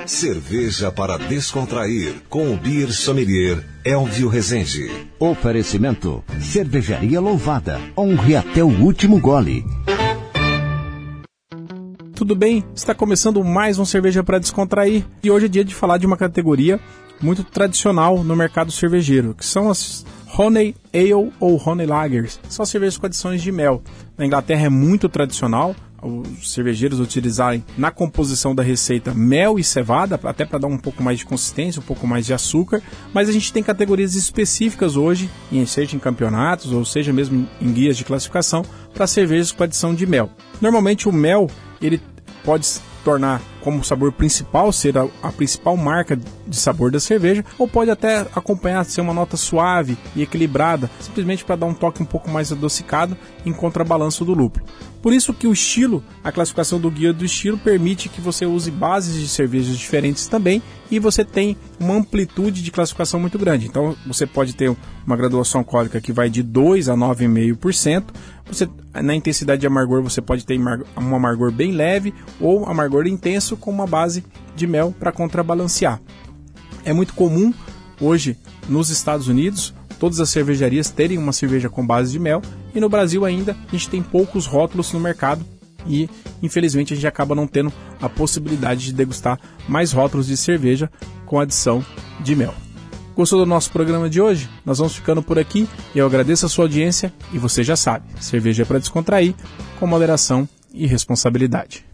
Cerveja para descontrair, com o Beer Sommelier Elvio Rezende. Oferecimento: Cervejaria Louvada. Honre até o último gole. Tudo bem? Está começando mais um Cerveja para Descontrair. E hoje é dia de falar de uma categoria muito tradicional no mercado cervejeiro, que são as Honey Ale ou Honey Lagers. São cervejas com adições de mel. Na Inglaterra é muito tradicional os cervejeiros utilizarem na composição da receita mel e cevada, até para dar um pouco mais de consistência, um pouco mais de açúcar, mas a gente tem categorias específicas hoje, seja em campeonatos ou seja mesmo em guias de classificação, para cervejas com adição de mel. Normalmente o mel ele pode se tornar como sabor principal, ser a principal marca de sabor da cerveja, ou pode até acompanhar, ser uma nota suave e equilibrada, simplesmente para dar um toque um pouco mais adocicado em contrabalanço do lúpulo. Por isso que o estilo, a classificação do guia do estilo permite que você use bases de cervejas diferentes também, e você tem uma amplitude de classificação muito grande. Então você pode ter uma graduação alcoólica que vai de 2 a 9,5%. Na intensidade de amargor você pode ter um amargor bem leve ou amargor intenso com uma base de mel para contrabalancear. É muito comum hoje nos Estados Unidos todas as cervejarias terem uma cerveja com base de mel, e no Brasil ainda a gente tem poucos rótulos no mercado e infelizmente a gente acaba não tendo a possibilidade de degustar mais rótulos de cerveja com adição de mel. Gostou do nosso programa de hoje? Nós vamos ficando por aqui e eu agradeço a sua audiência, e você já sabe, cerveja é para descontrair, com moderação e responsabilidade.